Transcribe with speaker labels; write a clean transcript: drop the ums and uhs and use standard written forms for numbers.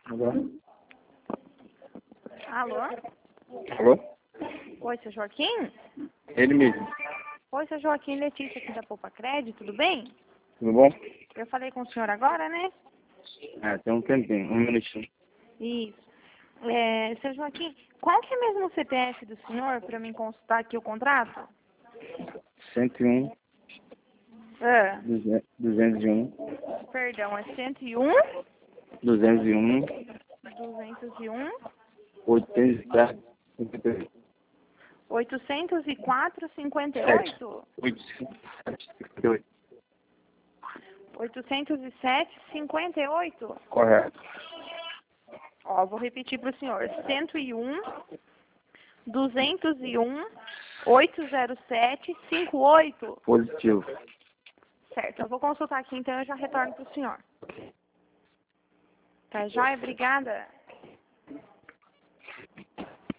Speaker 1: Alô?
Speaker 2: Alô?
Speaker 1: Alô?
Speaker 2: Oi, seu Joaquim?
Speaker 1: Ele mesmo.
Speaker 2: Oi, seu Joaquim, Letícia aqui da Poupa Crédito, tudo bem?
Speaker 1: Tudo bom?
Speaker 2: Eu falei com o senhor agora, né?
Speaker 1: Tem um tempinho, um minutinho.
Speaker 2: Isso. Seu Joaquim, qual que é mesmo o CPF do senhor para mim consultar aqui o contrato?
Speaker 1: 101,
Speaker 2: Ah,
Speaker 1: 201,
Speaker 2: perdão, é 101,
Speaker 1: 201,
Speaker 2: 201,
Speaker 1: 804, 58.
Speaker 2: 804, 58?
Speaker 1: 858.
Speaker 2: 807, 58?
Speaker 1: Correto.
Speaker 2: Ó, vou repetir para o senhor. 101, 201, 807, 58.
Speaker 1: Positivo.
Speaker 2: Certo, eu vou consultar aqui, então eu já retorno para o senhor. Tá joia? Obrigada.